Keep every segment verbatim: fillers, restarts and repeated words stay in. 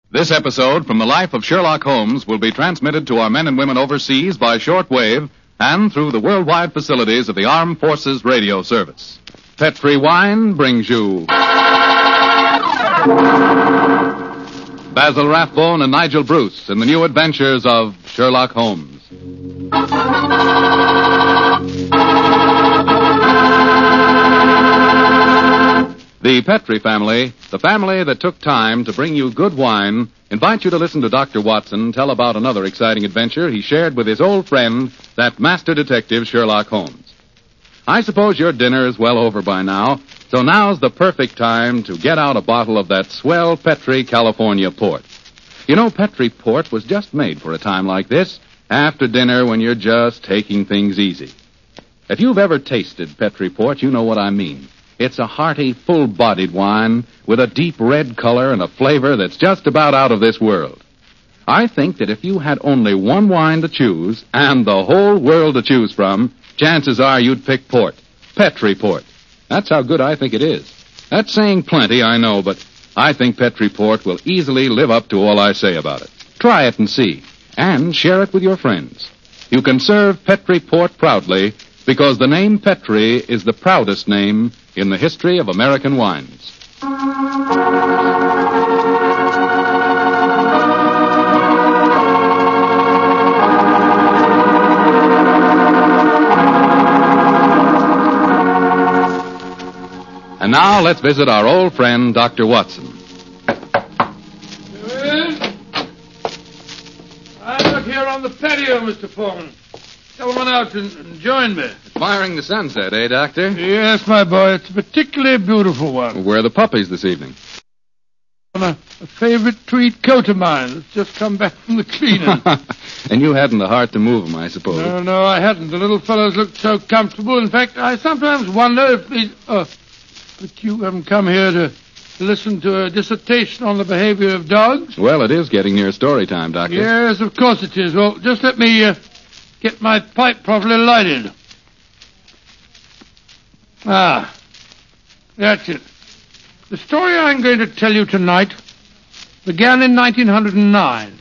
This episode from the life of Sherlock Holmes will be transmitted to our men and women overseas by shortwave and through the worldwide facilities of the Armed Forces Radio Service. Petri Wine brings you Basil Rathbone and Nigel Bruce in the new adventures of Sherlock Holmes. The Petri family, the family that took time to bring you good wine, invite you to listen to Doctor Watson tell about another exciting adventure he shared with his old friend, that master detective Sherlock Holmes. I suppose your dinner is well over by now, so now's the perfect time to get out a bottle of that swell Petri California port. You know, Petri port was just made for a time like this, after dinner when you're just taking things easy. If you've ever tasted Petri port, you know what I mean. It's a hearty, full-bodied wine with a deep red color and a flavor that's just about out of this world. I think that if you had only one wine to choose and the whole world to choose from, chances are you'd pick port. Petri port. That's how good I think it is. That's saying plenty, I know, but I think Petri port will easily live up to all I say about it. Try it and see, and share it with your friends. You can serve Petri port proudly because the name Petri is the proudest name in the history of American wines. And now let's visit our old friend, Doctor Watson. I'm out here on the patio, Mister Foreman. Come on out and, and join me. Admiring the sunset, eh, Doctor? Yes, my boy. It's a particularly beautiful one. Where are the puppies this evening? On a, a favorite tweed coat of mine that's just come back from the cleaner. And you hadn't the heart to move them, I suppose. No, no, I hadn't. The little fellows looked so comfortable. In fact, I sometimes wonder if these... Oh, but you haven't come here to listen to a dissertation on the behavior of dogs? Well, it is getting near story time, Doctor. Yes, of course it is. Well, just let me... Uh, Get my pipe properly lighted. Ah, that's it. The story I'm going to tell you tonight began in nineteen oh nine.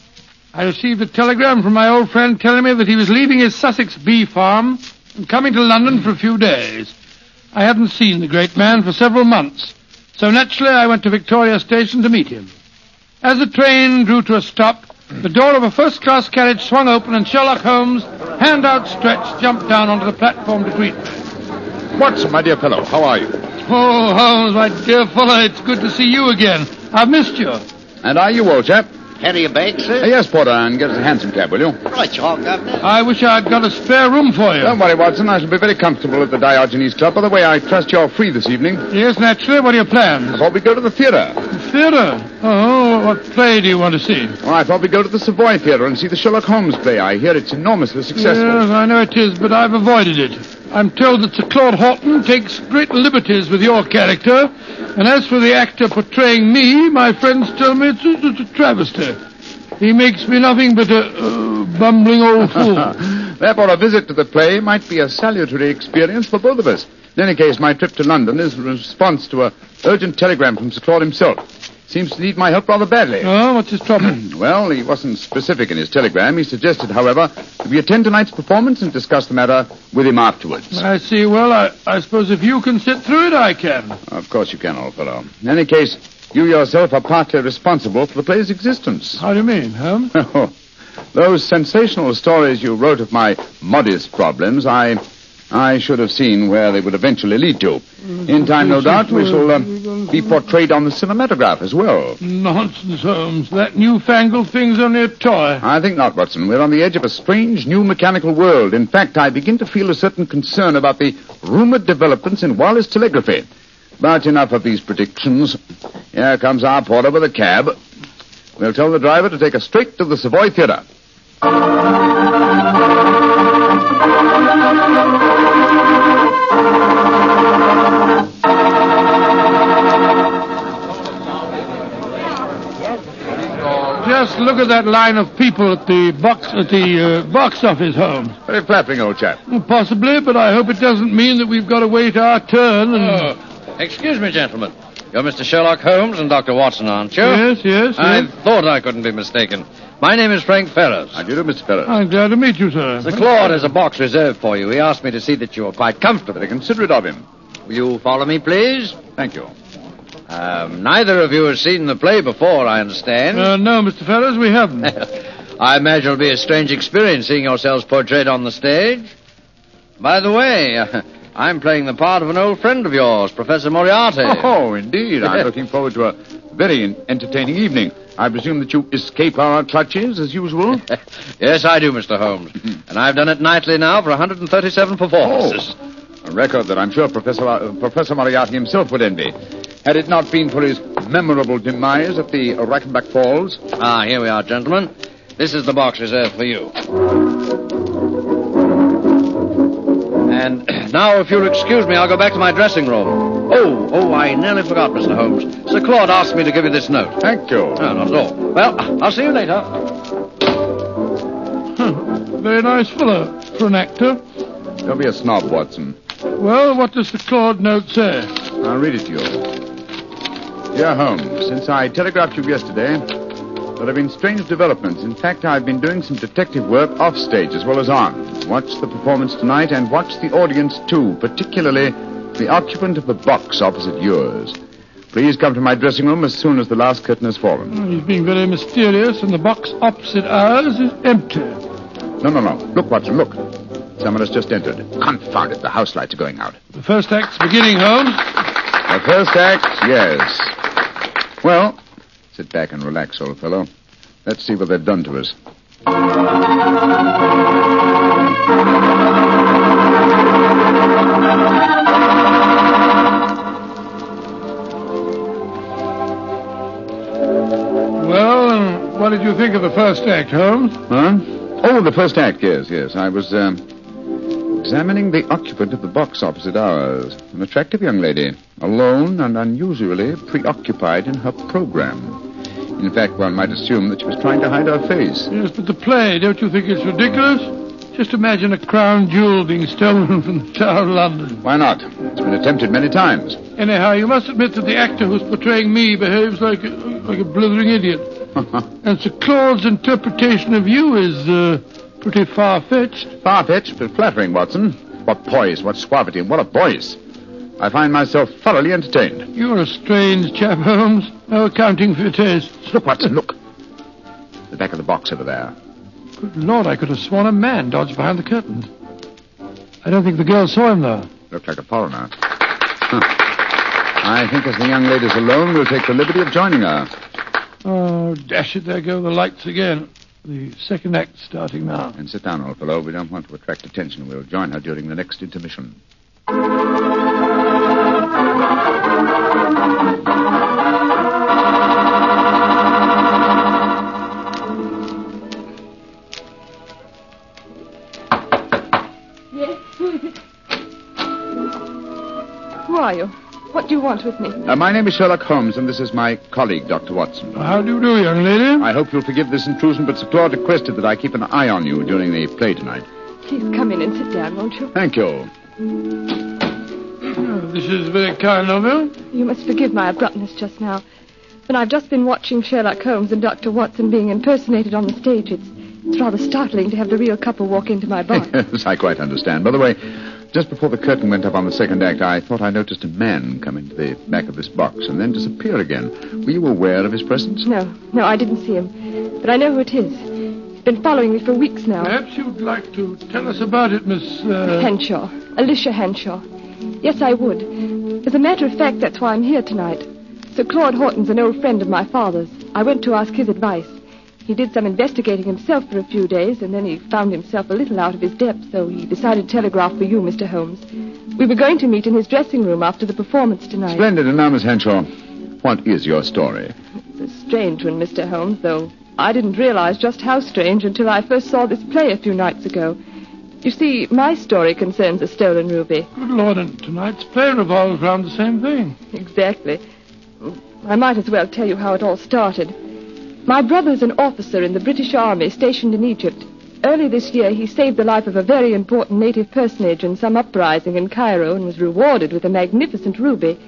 I received a telegram from my old friend telling me that he was leaving his Sussex bee farm and coming to London for a few days. I hadn't seen the great man for several months, so naturally I went to Victoria Station to meet him. As the train drew to a stop, the door of a first-class carriage swung open and Sherlock Holmes, hand outstretched, jumped down onto the platform to greet me. Watson, my dear fellow, how are you? Oh, Holmes, my dear fellow, it's good to see you again. I've missed you. And are you, old chap? Carry your bag, sir? Uh, yes, Porter, and get us a hansom cab, will you? Right, you are, Governor. I wish I'd got a spare room for you. Don't worry, Watson. I shall be very comfortable at the Diogenes Club. By the way, I trust you're free this evening. Yes, naturally. What are your plans? I thought we'd go to the theatre. The theatre? Oh, what play do you want to see? Well, I thought we'd go to the Savoy Theatre and see the Sherlock Holmes play. I hear it's enormously successful. Yes, I know it is, but I've avoided it. I'm told that Sir Claude Horton takes great liberties with your character, and as for the actor portraying me, my friends tell me it's a, it's a travesty. He makes me nothing but a uh, bumbling old fool. Therefore, a visit to the play might be a salutary experience for both of us. In any case, my trip to London is a response to an urgent telegram from Sir Claude himself. Seems to need my help rather badly. Oh, what's his trouble? Well, he wasn't specific in his telegram. He suggested, however, that we attend tonight's performance and discuss the matter with him afterwards. I see. Well, I, I suppose if you can sit through it, I can. Of course you can, old fellow. In any case, you yourself are partly responsible for the play's existence. How do you mean, Holmes? Oh, those sensational stories you wrote of my modest problems, I I should have seen where they would eventually lead to. In time, no doubt, we shall um, be portrayed on the cinematograph as well. Nonsense, Holmes. That newfangled thing's only a toy. I think not, Watson. We're on the edge of a strange new mechanical world. In fact, I begin to feel a certain concern about the rumored developments in wireless telegraphy. But enough of these predictions. Here comes our porter with a cab. We'll tell the driver to take us straight to the Savoy Theatre. Just look at that line of people at the box at the uh, box office, Holmes. Very flattering, old chap. Possibly, but I hope it doesn't mean that we've got to wait our turn and... Oh, excuse me, gentlemen. You're Mister Sherlock Holmes and Doctor Watson, aren't you? Yes, yes, I yes. thought I couldn't be mistaken. My name is Frank Ferris. How do you do, Mister Ferris? I'm glad to meet you, sir. Sir Claude has a box reserved for you. He asked me to see that you are quite comfortable. Very considerate of him. Will you follow me, please? Thank you. Um, neither of you has seen the play before, I understand. Uh, no, Mister Ferris, we haven't. I imagine it'll be a strange experience seeing yourselves portrayed on the stage. By the way, uh, I'm playing the part of an old friend of yours, Professor Moriarty. Oh, indeed. I'm looking forward to a very entertaining evening. I presume that you escape our clutches, as usual? Yes, I do, Mister Holmes. And I've done it nightly now for one hundred thirty-seven performances. Oh, a record that I'm sure Professor, uh, Professor Moriarty himself would envy. Had it not been for his memorable demise at the Reichenbach Falls. Ah, here we are, gentlemen. This is the box reserved for you. And now, if you'll excuse me, I'll go back to my dressing room. Oh, oh, I nearly forgot, Mister Holmes. Sir Claude asked me to give you this note. Thank you. No, not at all. Well, I'll see you later. Huh. Very nice fellow for an actor. Don't be a snob, Watson. Well, what does the Claude note say? I'll read it to you. Dear Holmes, since I telegraphed you yesterday, there have been strange developments. In fact, I've been doing some detective work off stage as well as on. Watch the performance tonight and watch the audience, too, particularly the occupant of the box opposite yours. Please come to my dressing room as soon as the last curtain has fallen. Oh, he's being very mysterious, and the box opposite ours is empty. No, no, no. Look, Watson, look. Someone has just entered. Confound it, the house lights are going out. The first act's beginning, Holmes. The first act, yes. Well, sit back and relax, old fellow. Let's see what they've done to us. Well, and what did you think of the first act, Holmes? Huh? Oh, the first act, yes, yes. I was, um, examining the occupant of the box opposite ours. An attractive young lady, alone and unusually preoccupied in her program. In fact, one might assume that she was trying to hide her face. Yes, but the play, don't you think it's ridiculous? Just imagine a crown jewel being stolen from the Tower of London. Why not? It's been attempted many times. Anyhow, you must admit that the actor who's portraying me behaves like a, like a blithering idiot. And Sir Claude's interpretation of you is uh, pretty far-fetched. Far-fetched, but flattering, Watson. What poise, what suavity, and what a voice. I find myself thoroughly entertained. You're a strange chap, Holmes. No accounting for your tastes. Look, Watson, look. The back of the box over there. Good Lord, I could have sworn a man dodged behind the curtains. I don't think the girl saw him, though. Looked like a foreigner. Huh. I think as the young lady's alone, we'll take the liberty of joining her. Oh, dash it, there go the lights again. The second act starting now. And sit down, old fellow. We don't want to attract attention. We'll join her during the next intermission. Yes, who is it? Who are you? What do you want with me? Uh, my name is Sherlock Holmes, and this is my colleague, Doctor Watson. How do you do, young lady? I hope you'll forgive this intrusion, but Sir Claude requested that I keep an eye on you during the play tonight. Please come in and sit down, won't you? Thank you. Oh, this is very kind of you. You must forgive my abruptness just now. When I've just been watching Sherlock Holmes and Doctor Watson being impersonated on the stage, it's, it's rather startling to have the real couple walk into my box. Yes, I quite understand. By the way, just before the curtain went up on the second act, I thought I noticed a man come into the back of this box and then disappear again. Were you aware of his presence? No, no, I didn't see him. But I know who it is. He's been following me for weeks now. Perhaps you'd like to tell us about it, Miss... Uh... Henshaw. Alicia Henshaw. Yes, I would. As a matter of fact, that's why I'm here tonight. Sir Claude Horton's an old friend of my father's. I went to ask his advice. He did some investigating himself for a few days, and then he found himself a little out of his depth, so he decided to telegraph for you, Mister Holmes. We were going to meet in his dressing room after the performance tonight. Splendid. And now, Miss Henshaw, what is your story? It's a strange one, Mister Holmes, though I didn't realize just how strange until I first saw this play a few nights ago. You see, my story concerns a stolen ruby. Good Lord, and tonight's play revolves around the same thing. Exactly. I might as well tell you how it all started. My brother's an officer in the British Army stationed in Egypt. Early this year, he saved the life of a very important native personage in some uprising in Cairo and was rewarded with a magnificent ruby.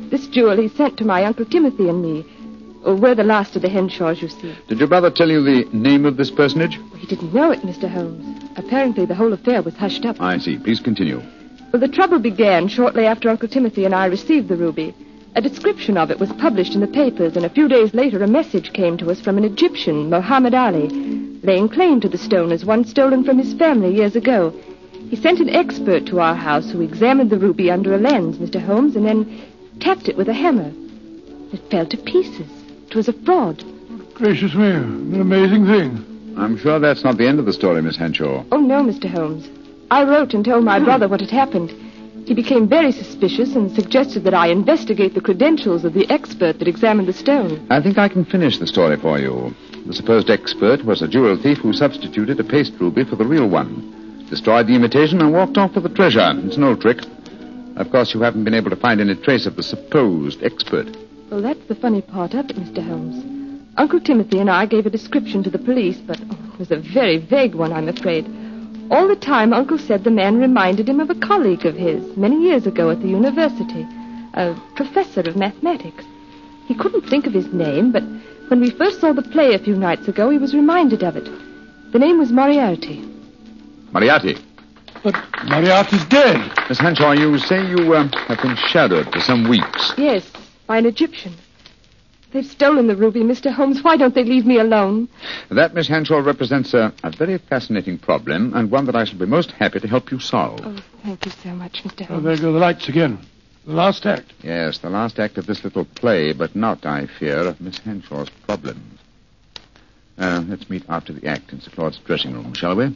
This jewel he sent to my Uncle Timothy and me. Oh, we're the last of the Henshaws, you see. Did your brother tell you the name of this personage? He didn't know it, Mister Holmes. Apparently the whole affair was hushed up. I see. Please continue. Well, the trouble began shortly after Uncle Timothy and I received the ruby. A description of it was published in the papers, and a few days later a message came to us from an Egyptian, Muhammad Ali, laying claim to the stone as one stolen from his family years ago. He sent an expert to our house who examined the ruby under a lens, Mister Holmes, and then tapped it with a hammer. It fell to pieces. It was a fraud. Gracious me, an amazing thing. I'm sure that's not the end of the story, Miss Henshaw. Oh, no, Mister Holmes. I wrote and told my brother what had happened. He became very suspicious and suggested that I investigate the credentials of the expert that examined the stone. I think I can finish the story for you. The supposed expert was a jewel thief who substituted a paste ruby for the real one, destroyed the imitation, and walked off with the treasure. It's an old trick. Of course, you haven't been able to find any trace of the supposed expert. Well, that's the funny part of it, Mister Holmes. Uncle Timothy and I gave a description to the police, but oh, it was a very vague one, I'm afraid. All the time, Uncle said the man reminded him of a colleague of his many years ago at the university, a professor of mathematics. He couldn't think of his name, but when we first saw the play a few nights ago, he was reminded of it. The name was Moriarty. Moriarty? But Moriarty's dead. Miss Henshaw, you say you uh, have been shadowed for some weeks. Yes, by an Egyptian. They've stolen the ruby, Mister Holmes. Why don't they leave me alone? That, Miss Henshaw, represents a, a very fascinating problem, and one that I shall be most happy to help you solve. Oh, thank you so much, Mister Oh, Holmes. there go the lights again. The last act. Yes, the last act of this little play, but not, I fear, of Miss Henshaw's problems. Uh, let's meet after the act in Sir Claude's dressing room, shall we?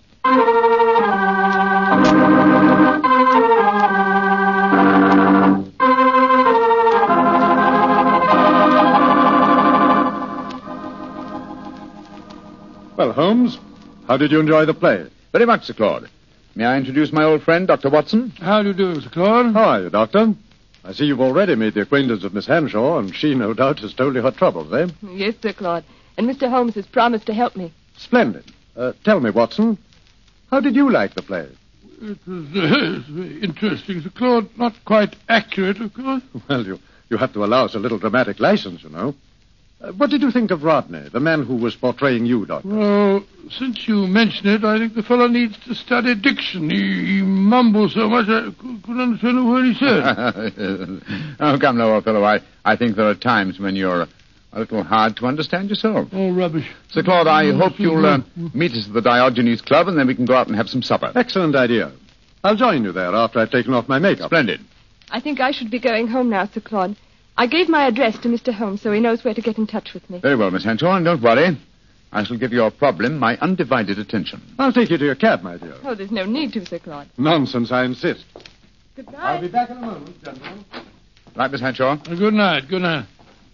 Well, Holmes, how did you enjoy the play? Very much, Sir Claude. May I introduce my old friend, Doctor Watson? How do you do, Mister Claude? How are you, Doctor? I see you've already made the acquaintance of Miss Henshaw, and she, no doubt, has told you her troubles, eh? Yes, Sir Claude. And Mister Holmes has promised to help me. Splendid. Uh, tell me, Watson, how did you like the play? It was uh, very interesting, Sir Claude. Not quite accurate, of course. Well, you, you have to allow us a little dramatic license, you know. Uh, what did you think of Rodney, the man who was portraying you, Doctor? Well, since you mention it, I think the fellow needs to study diction. He, he mumbles so much I cou- couldn't understand a word he said. Oh, come now, old fellow. I, I think there are times when you're a little hard to understand yourself. Oh, rubbish. Sir Claude, I hope you'll uh, meet us at the Diogenes Club, and then we can go out and have some supper. Excellent idea. I'll join you there after I've taken off my makeup. Splendid. I think I should be going home now, Sir Claude. I gave my address to Mister Holmes so he knows where to get in touch with me. Very well, Miss Henshaw, and don't worry. I shall give your problem my undivided attention. I'll take you to your cab, my dear. Oh, there's no need to, Sir Claude. Nonsense, I insist. Good night. I'll be back in a moment, gentlemen. Right, Miss Henshaw? Uh, good night, good night.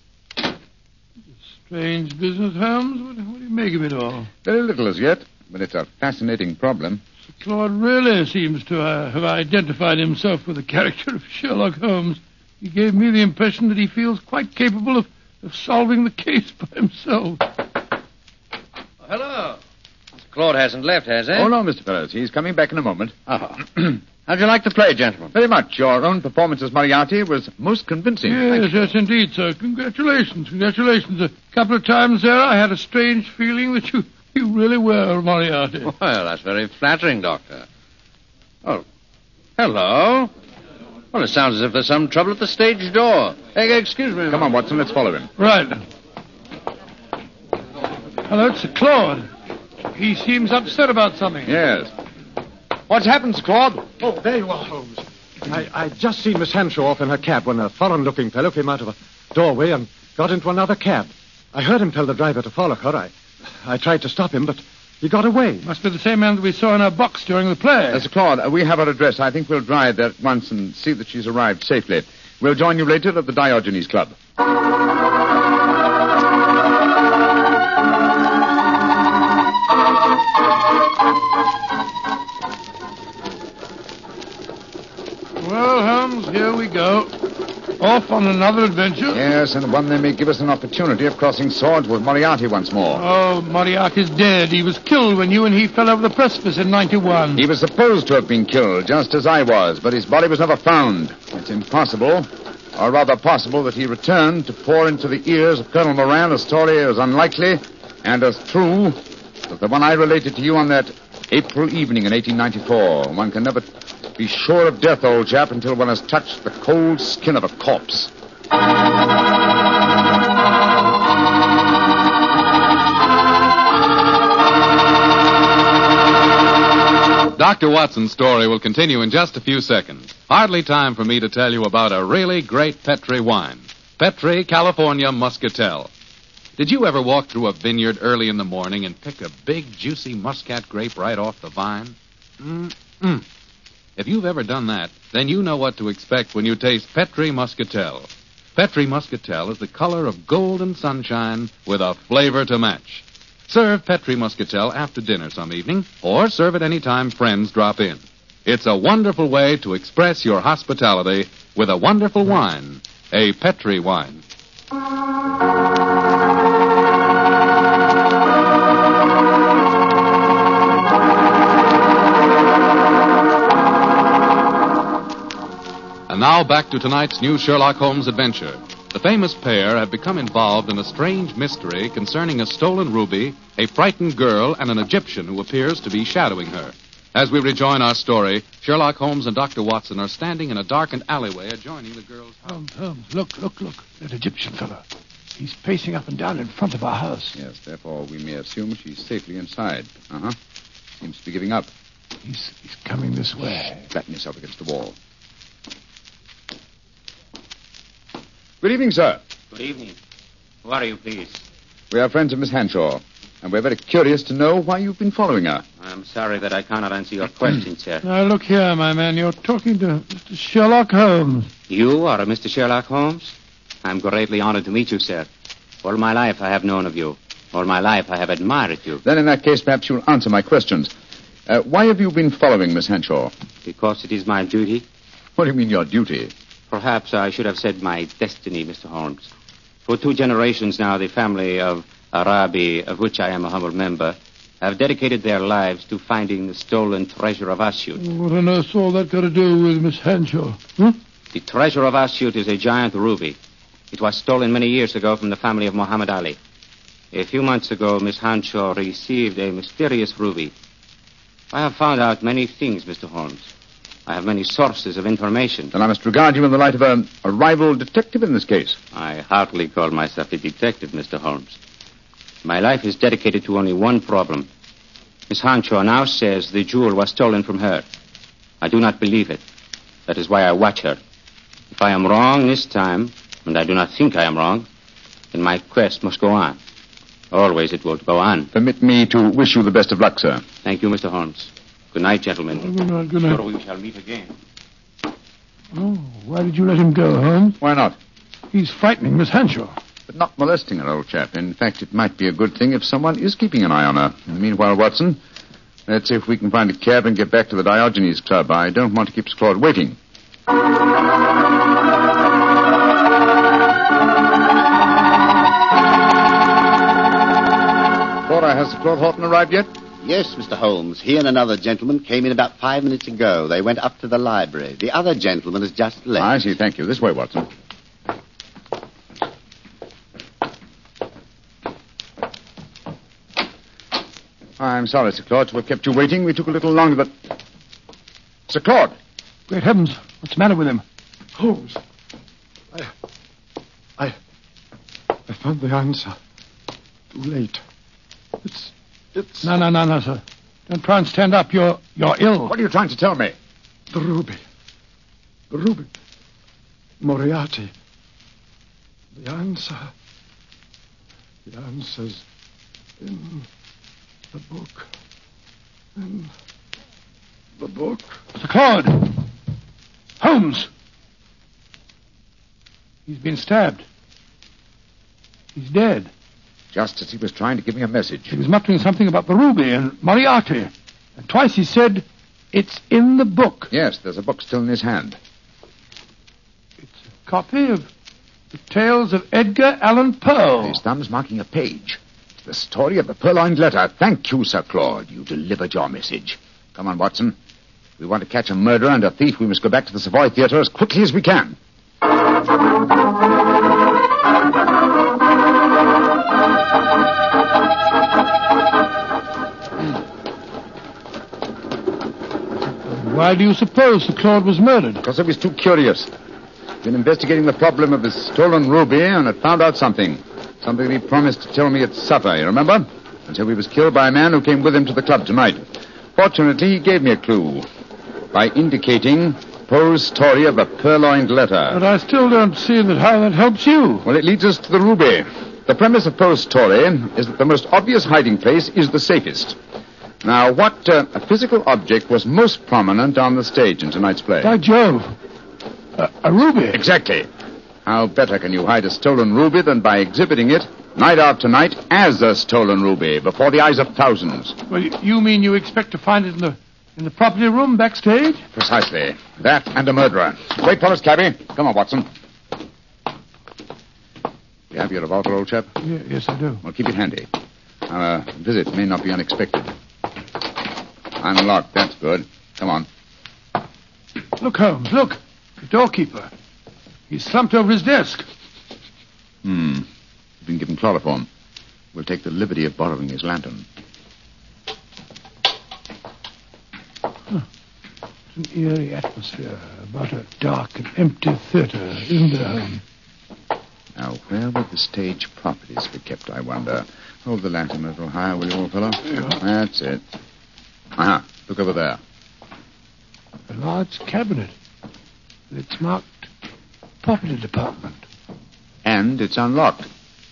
Strange business, Holmes. What, what do you make of it all? Very little as yet, but it's a fascinating problem. Sir Claude really seems to uh, have identified himself with the character of Sherlock Holmes. He gave me the impression that he feels quite capable of, of solving the case by himself. Oh, hello. Mister Claude hasn't left, has he? Oh, no, Mister Fellows. He's coming back in a moment. Oh. How'd you like the play, gentlemen? Very much. Your own performance as Moriarty was most convincing. Yes, yes, indeed, sir. Congratulations, congratulations. A couple of times there I had a strange feeling that you, you really were Moriarty. Well, that's very flattering, Doctor. Oh, hello. Well, it sounds as if there's some trouble at the stage door. Hey, excuse me. Come on, Watson. Let's follow him. Right. Hello, it's Sir Claude. He seems upset about something. Yes. What's happened, Sir Claude? Oh, there you are, Holmes. I, I just seen Miss Henshaw off in her cab when a foreign-looking fellow came out of a doorway and got into another cab. I heard him tell the driver to follow her. I, I tried to stop him, but he got away. Must be the same man that we saw in our box during the play. Uh, Sir Claude, uh, we have her address. I think we'll drive there at once and see that she's arrived safely. We'll join you later at the Diogenes Club. Well, Holmes, here we go. Off on another adventure. Yes, and one that may give us an opportunity of crossing swords with Moriarty once more. Oh, Moriarty's dead. He was killed when you and he fell over the precipice in ninety-one. He was supposed to have been killed, just as I was, but his body was never found. It's impossible. or rather possible that he returned to pour into the ears of Colonel Moran a story as unlikely and as true as the one I related to you on that April evening in eighteen ninety-four. One can never be sure of death, old chap, until one has touched the cold skin of a corpse. Doctor Watson's story will continue in just a few seconds. Hardly time for me to tell you about a really great Petri wine. Petri California Muscatel. Did you ever walk through a vineyard early in the morning and pick a big, juicy muscat grape right off the vine? Mm-mm. If you've ever done that, then you know what to expect when you taste Petri Muscatel. Petri Muscatel is the color of golden sunshine with a flavor to match. Serve Petri Muscatel after dinner some evening, or serve it any time friends drop in. It's a wonderful way to express your hospitality with a wonderful wine, a Petri wine. And now back to tonight's new Sherlock Holmes adventure. The famous pair have become involved in a strange mystery concerning a stolen ruby, a frightened girl, and an Egyptian who appears to be shadowing her. As we rejoin our story, Sherlock Holmes and Doctor Watson are standing in a darkened alleyway adjoining the girl's house. Holmes, Holmes, look, look, look. That Egyptian fellow. He's pacing up and down in front of our house. Yes, therefore we may assume she's safely inside. Uh-huh. Seems to be giving up. He's, he's coming this way. Flatten yourself against the wall. Good evening, sir. Good evening. Who are you, please? We are friends of Miss Hanshaw, and we're very curious to know why you've been following her. I'm sorry that I cannot answer your question, sir. Now, look here, my man. You're talking to Mister Sherlock Holmes. You are a Mister Sherlock Holmes? I'm greatly honored to meet you, sir. All my life I have known of you. All my life I have admired you. Then in that case, perhaps you'll answer my questions. Uh, why have you been following Miss Hanshaw? Because it is my duty. What do you mean, your duty? Perhaps I should have said my destiny, Mister Holmes. For two generations now, the family of Arabi, of which I am a humble member, have dedicated their lives to finding the stolen treasure of Asyut. What on earth's all that got to do with Miss Hanshaw? Huh? The treasure of Asyut is a giant ruby. It was stolen many years ago from the family of Muhammad Ali. A few months ago, Miss Hanshaw received a mysterious ruby. I have found out many things, Mister Holmes. I have many sources of information. Then I must regard you in the light of a, a rival detective in this case. I hardly call myself a detective, Mister Holmes. My life is dedicated to only one problem. Miss Hanshaw now says the jewel was stolen from her. I do not believe it. That is why I watch her. If I am wrong this time, and I do not think I am wrong, then my quest must go on. Always it will go on. Permit me to wish you the best of luck, sir. Thank you, Mister Holmes. Good night, gentlemen. Oh, good night, good night. Sure we shall meet again. Oh, why did you let him go, Holmes? Why not? He's frightening Miss Hanshaw. But not molesting her, old chap. In fact, it might be a good thing if someone is keeping an eye on her. And meanwhile, Watson, let's see if we can find a cab and get back to the Diogenes Club. I don't want to keep Sir Claude waiting. Cora, has Sir Claude Horton arrived yet? Yes, Mister Holmes. He and another gentleman came in about five minutes ago. They went up to the library. The other gentleman has just left. I see. Thank you. This way, Watson. I'm sorry, Sir Claude, to have kept you waiting. We took a little longer, but... Sir Claude! Great heavens, what's the matter with him? Holmes, I... I... I found the answer. Too late. It's... It's... No, no, no, no, sir. Don't try and stand up. You're you're ill. What are you trying to tell me? The ruby. The ruby. Moriarty. The answer. The answer's in the book. In the book. Sir Claude! Holmes! He's been stabbed. He's dead. Just as he was trying to give me a message. He was muttering something about the ruby and Moriarty. And twice he said, it's in the book. Yes, there's a book still in his hand. It's a copy of the Tales of Edgar Allan Poe. His thumb's marking a page. It's the story of the purloined letter. Thank you, Sir Claude. You delivered your message. Come on, Watson. If we want to catch a murderer and a thief, we must go back to the Savoy Theatre as quickly as we can. Why do you suppose Sir Claude was murdered? Because I was too curious. Been investigating the problem of his stolen ruby and had found out something. Something he promised to tell me at supper, you remember? And so he was killed by a man who came with him to the club tonight. Fortunately, he gave me a clue by indicating Poe's story of a purloined letter. But I still don't see that how that helps you. Well, it leads us to the ruby. The premise of Poe's story is that the most obvious hiding place is the safest. Now, what uh, physical object was most prominent on the stage in tonight's play? By Jove. A, a ruby. Exactly. How better can you hide a stolen ruby than by exhibiting it night after night as a stolen ruby before the eyes of thousands? Well, you mean you expect to find it in the in the property room backstage? Precisely. That and a murderer. Wait for us, cabby. Come on, Watson. You have your revolver, old chap? Yeah, yes, I do. Well, keep it handy. Our uh, visit may not be unexpected. Unlocked. That's good. Come on. Look, Holmes, look. The doorkeeper. He's slumped over his desk. Hmm. He's been given chloroform. We'll take the liberty of borrowing his lantern. Huh. It's an eerie atmosphere about a dark and empty theater, isn't there, Holmes? Now, where would the stage properties be kept, I wonder? Hold the lantern a little higher, will you, old fellow? Yeah. That's it. Aha, look over there. A large cabinet. It's marked Property Department. And it's unlocked.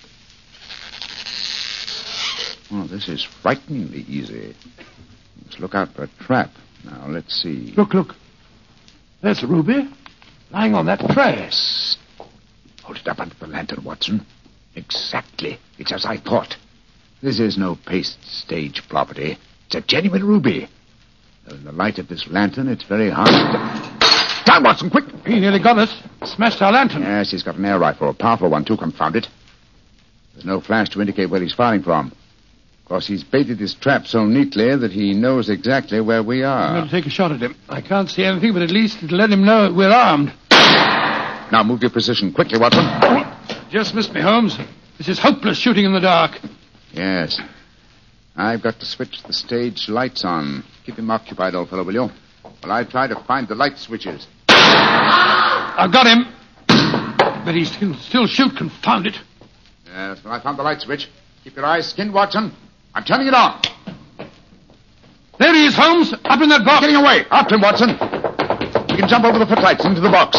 Oh, this is frighteningly easy. Let's look out for a trap. Now, let's see. Look, look. There's a ruby lying on that tray. Yes. Hold it up under the lantern, Watson. Exactly. It's as I thought. This is no paste stage property. It's a genuine ruby. In the light of this lantern, it's very hard to... Down, Watson, quick! He nearly got us. Smashed our lantern. Yes, he's got an air rifle. A powerful one, too, confound it. There's no flash to indicate where he's firing from. Of course, he's baited his trap so neatly that he knows exactly where we are. I'm going to take a shot at him. I can't see anything, but at least it'll let him know that we're armed. Now, move your position quickly, Watson. Oh, just missed me, Holmes. This is hopeless shooting in the dark. Yes. I've got to switch the stage lights on. Keep him occupied, old fellow, will you? While I try to find the light switches. I've got him. But he can still shoot, confound it. Yes, well, I found the light switch. Keep your eyes skinned, Watson. I'm turning it on. There he is, Holmes. Up in that box. Getting away. After him, Watson. You can jump over the footlights into the box.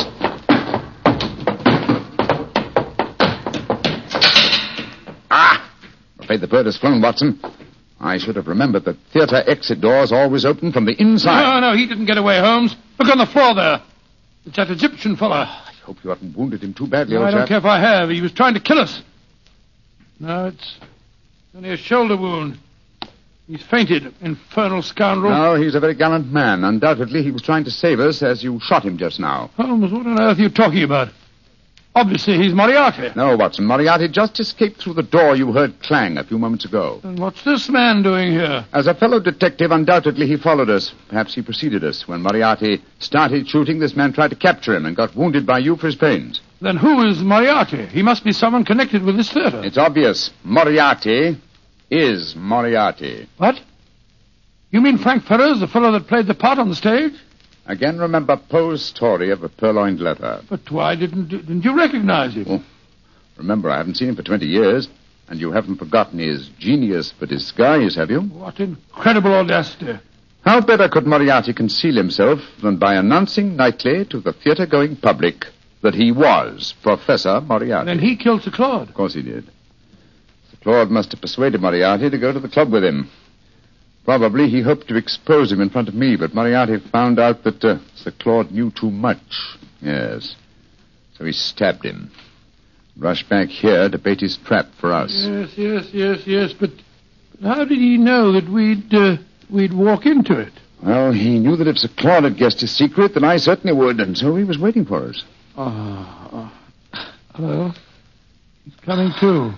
Ah! I'm afraid the bird has flown, Watson. I should have remembered that theater exit doors always open from the inside. No, no, he didn't get away, Holmes. Look on the floor there. It's that Egyptian fellow. I hope you haven't wounded him too badly, No, old I don't chap. care if I have. He was trying to kill us. No, it's only a shoulder wound. He's fainted, infernal scoundrel. No, he's a very gallant man. Undoubtedly, he was trying to save us as you shot him just now. Holmes, what on earth are you talking about? Obviously, he's Moriarty. No, Watson. Moriarty just escaped through the door you heard clang a few moments ago. And what's this man doing here? As a fellow detective, undoubtedly he followed us. Perhaps he preceded us. When Moriarty started shooting, this man tried to capture him and got wounded by you for his pains. Then who is Moriarty? He must be someone connected with this theater. It's obvious. Moriarty is Moriarty. What? You mean Frank Ferrers, the fellow that played the part on the stage? Again, remember Poe's story of a purloined letter. But why didn't didn't you recognize him? Oh, remember, I haven't seen him for twenty years, and you haven't forgotten his genius for disguise, have you? What incredible audacity. How better could Moriarty conceal himself than by announcing nightly to the theater-going public that he was Professor Moriarty? Then he killed Sir Claude. Of course he did. Sir Claude must have persuaded Moriarty to go to the club with him. Probably he hoped to expose him in front of me, but Moriarty found out that uh, Sir Claude knew too much. Yes. So he stabbed him. Rushed back here to bait his trap for us. Yes, yes, yes, yes, but how did he know that we'd, uh, we'd walk into it? Well, he knew that if Sir Claude had guessed his secret, then I certainly would, and so he was waiting for us. Oh, oh. Hello. He's coming too.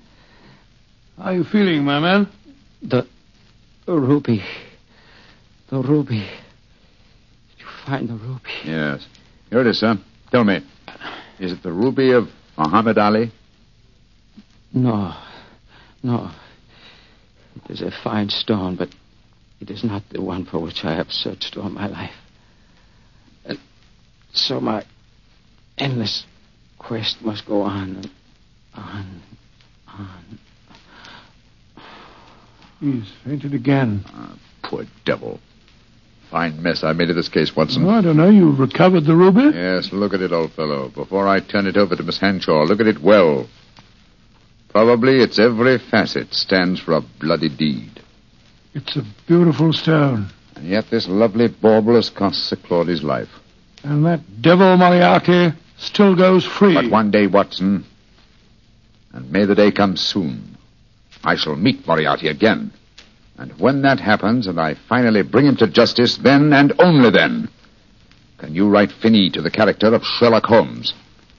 How are you feeling, my man? The... The ruby. The ruby. Did you find the ruby? Yes. Here it is, sir. Tell me. Is it the ruby of Muhammad Ali? No. No. It is a fine stone, but it is not the one for which I have searched all my life. And so my endless quest must go on and on, on. He's fainted again. Ah, poor devil. Fine mess I made of this case, Watson. Oh, I don't know. You've recovered the ruby? Yes, look at it, old fellow. Before I turn it over to Miss Hanshaw, look at it well. Probably its every facet stands for a bloody deed. It's a beautiful stone. And yet this lovely bauble has cost Sir Claudy's life. And that devil Moriarty still goes free. But one day, Watson, and may the day come soon, I shall meet Moriarty again. And when that happens and I finally bring him to justice, then and only then can you write fini to the character of Sherlock Holmes.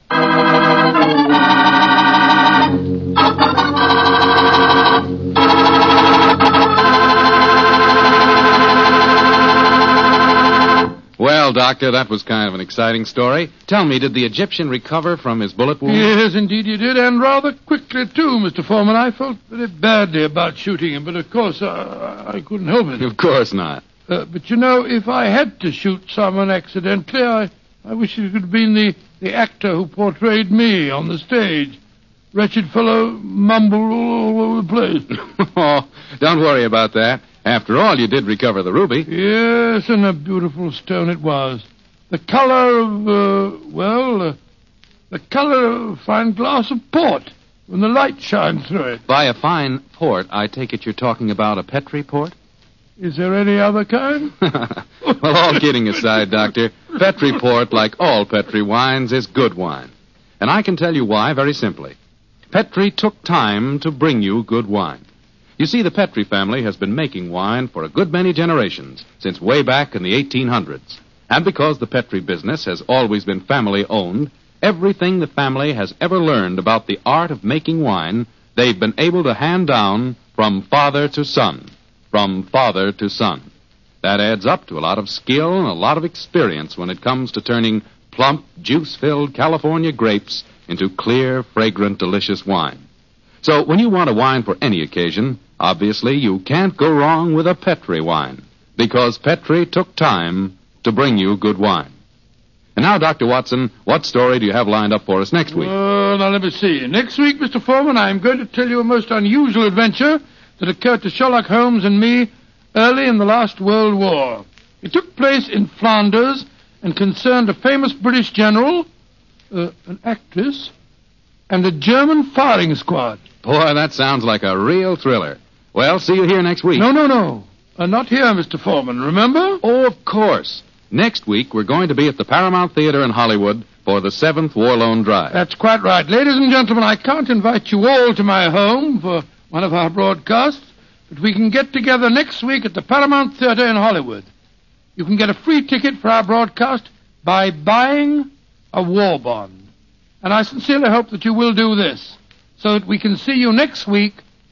Well, Doctor, that was kind of an exciting story. Tell me, did the Egyptian recover from his bullet wound? Yes, indeed he did, and rather quickly, too, Mister Foreman. I felt very badly about shooting him, but of course I, I couldn't help it. Of course not. Uh, but, you know, if I had to shoot someone accidentally, I, I wish it could have been the, the actor who portrayed me on the stage. Wretched fellow mumbled all over the place. Oh, don't worry about that. After all, you did recover the ruby. Yes, and a beautiful stone it was. The color of, uh, well, uh, the color of a fine glass of port when the light shines through it. By a fine port, I take it you're talking about a Petri port? Is there any other kind? Well, all kidding aside, Doctor, Petri port, like all Petri wines, is good wine. And I can tell you why very simply. Petri took time to bring you good wine. You see, the Petri family has been making wine for a good many generations, since way back in the eighteen hundreds. And because the Petri business has always been family-owned, everything the family has ever learned about the art of making wine, they've been able to hand down from father to son, from father to son. That adds up to a lot of skill and a lot of experience when it comes to turning plump, juice-filled California grapes into clear, fragrant, delicious wine. So when you want a wine for any occasion, obviously you can't go wrong with a Petri wine, because Petri took time to bring you good wine. And now, Doctor Watson, what story do you have lined up for us next week? Well, now let me see. Next week, Mister Foreman, I'm going to tell you a most unusual adventure that occurred to Sherlock Holmes and me early in the last World War. It took place in Flanders and concerned a famous British general, uh, an actress, and a German firing squad. Boy, that sounds like a real thriller. Well, see you here next week. No, no, no. Uh, not here, Mister Foreman, remember? Oh, of course. Next week, we're going to be at the Paramount Theater in Hollywood for the seventh War Loan Drive. That's quite right. Ladies and gentlemen, I can't invite you all to my home for one of our broadcasts, but we can get together next week at the Paramount Theater in Hollywood. You can get a free ticket for our broadcast by buying a war bond. And I sincerely hope that you will do this, so that we can see you next week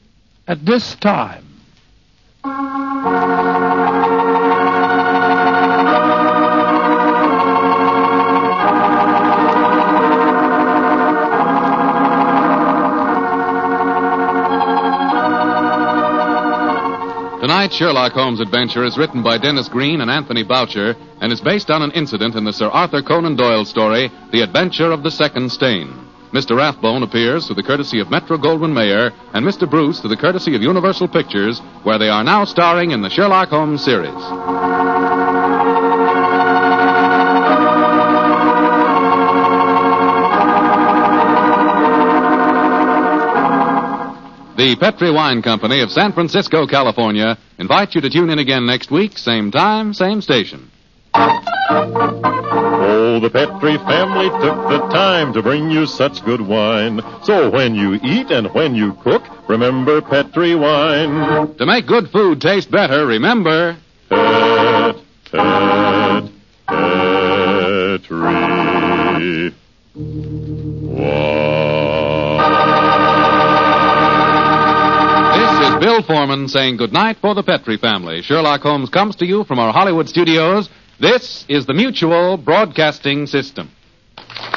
at this time. Tonight's Sherlock Holmes adventure is written by Dennis Green and Anthony Boucher and is based on an incident in the Sir Arthur Conan Doyle story, The Adventure of the Second Stain. Mister Rathbone appears through the courtesy of Metro-Goldwyn-Mayer and Mister Bruce through the courtesy of Universal Pictures, where they are now starring in the Sherlock Holmes series. The Petri Wine Company of San Francisco, California, invites you to tune in again next week, same time, same station. Oh, the Petri family took the time to bring you such good wine. So when you eat and when you cook, remember Petri wine. To make good food taste better, remember... Pet, pet, Petri wine. This is Bill Foreman saying goodnight for the Petri family. Sherlock Holmes comes to you from our Hollywood studios. This is the Mutual Broadcasting System.